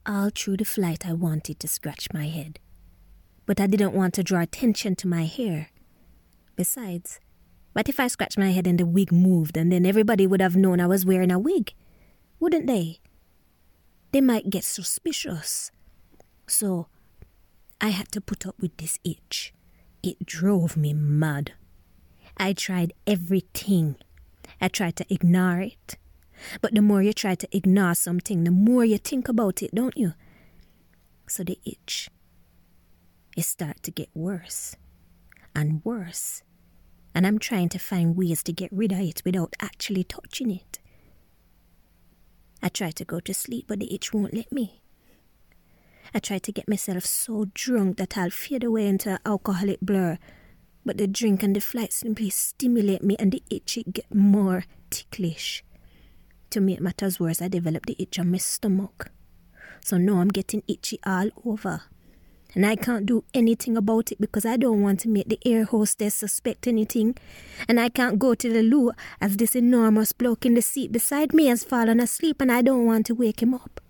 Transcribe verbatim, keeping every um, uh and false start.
All through the flight, I wanted to scratch my head. But I didn't want to draw attention to my hair. Besides, what if I scratched my head and the wig moved and then everybody would have known I was wearing a wig? Wouldn't they? They might get suspicious. So, I had to put up with this itch. It drove me mad. I tried everything. I tried to ignore it. But the more you try to ignore something, the more you think about it, don't you? So the itch, it started to get worse and worse. And I'm trying to find ways to get rid of it without actually touching it. I try to go to sleep, but the itch won't let me. I try to get myself so drunk that I'll fade away into an alcoholic blur. But the drink and the flight simply stimulate me and the itch it get more ticklish. To make matters worse, I developed the itch on my stomach. So now I'm getting itchy all over. And I can't do anything about it because I don't want to make the air hostess suspect anything. And I can't go to the loo as this enormous bloke in the seat beside me has fallen asleep and I don't want to wake him up.